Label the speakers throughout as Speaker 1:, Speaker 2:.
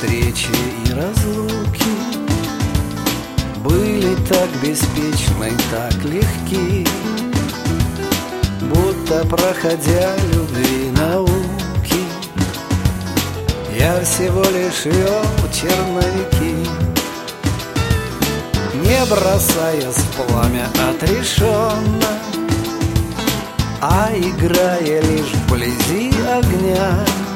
Speaker 1: встречи и разлуки были так беспечны, так легки, будто, проходя любви науки, я всего лишь вел черновики, не бросаясь в пламя отрешенно, а играя лишь вблизи огня.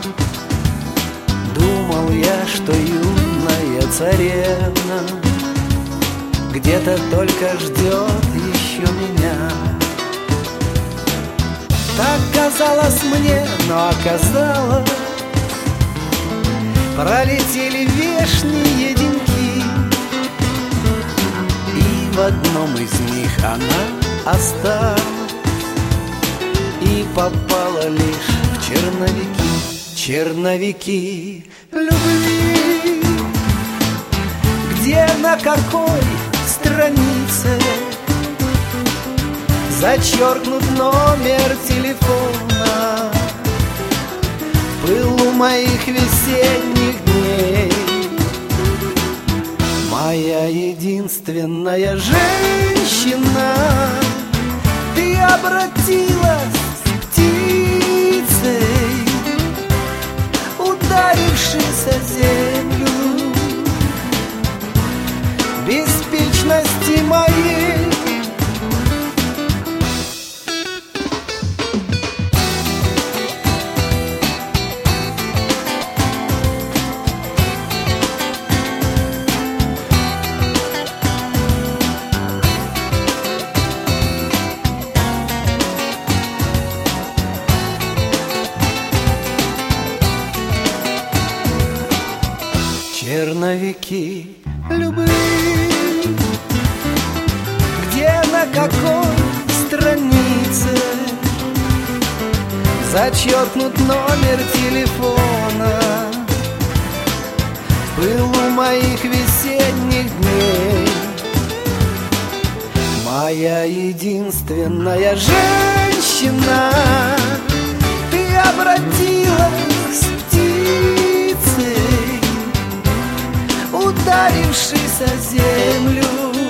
Speaker 1: Думал я, что юная царевна где-то только ждет еще меня. Так казалось мне, но оказалось, пролетели вешние деньки, и в одном из них она осталась и попала лишь в черновики. Черновики любви, где на какой странице зачеркнут номер телефона в пылу моих весенних дней. Моя единственная женщина, ты обратилась птицей, ударившись о землю, беспечности моей. Черновики любви, где на какой странице зачеркнут номер телефона в пылу моих весенних дней. Моя единственная женщина, ты обратилась птицей, ударившись о землю,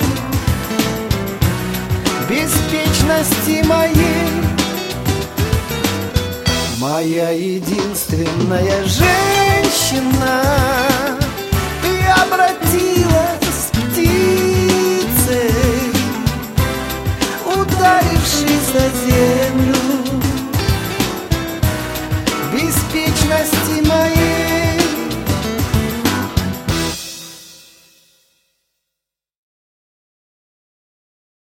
Speaker 1: беспечности моей. Моя единственная женщина, ты обратилась птицей, ударившись о землю,